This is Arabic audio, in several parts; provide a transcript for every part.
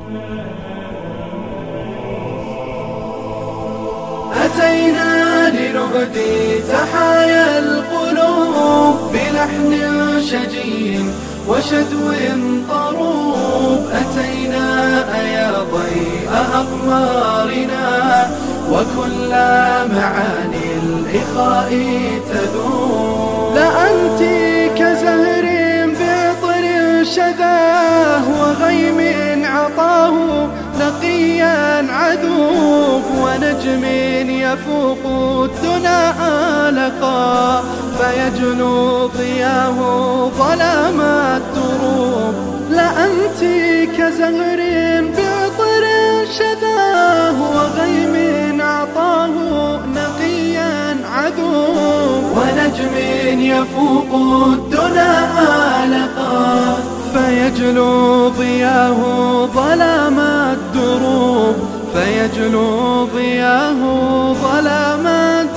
أتينا لنهدي تحايا القلوب بلحن شجي وشدو طروب. أتينا يا ضيء أقمارنا وكل معاني الإخاء تذوب. لأنت كزهر بعطر شذاه وغيم عطاه نقيا عذوب، ونجم يفوق الدنا آلقا فيجلو ضياه ظلام الدروب. لأنت كزهر بعطر شذاه وغيم عطاه نقيا عذوب، ونجم يفوق الدنا آلقا فيجلو ضياه ظلام الدروب، فيجلو ضياه ظلام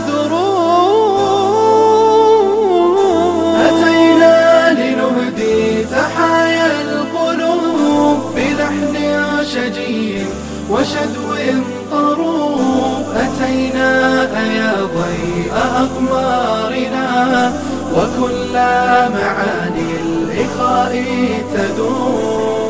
الدروب. أتينا لنهدي تحايا القلوب بلحن شجي وشدو طروب. أتينا يا ضيء أقمارنا وكل معاني الإخاء تذوب.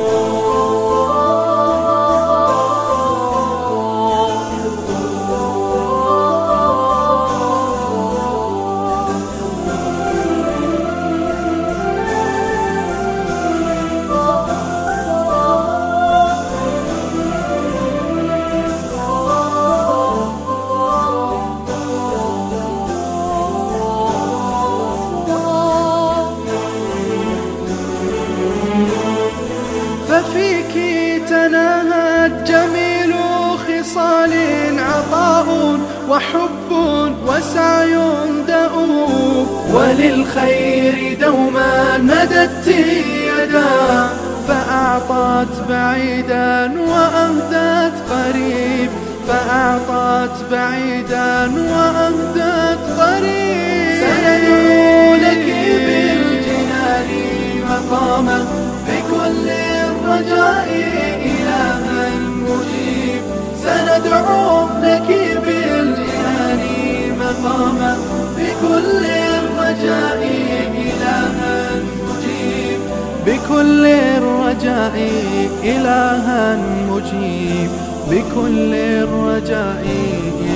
ففيك تناهت جميل خصال عطاء وحب وسعي دؤوب. وللخير دوما مددت يدا فأعطت بعيدا وأهدت قريب، فأعطت بعيدا وأهدت قريب. سندعو لك بالجنان مقاما بكل الرجاء إلها مجيب. سندعو لك بالجنان مقاما بكل الرجاء إلها مجيب. بكل الرجاء إلها مجيب، بكل الرجاء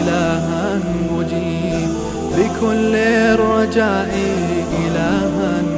إلها مجيب، بكل الرجاء إلها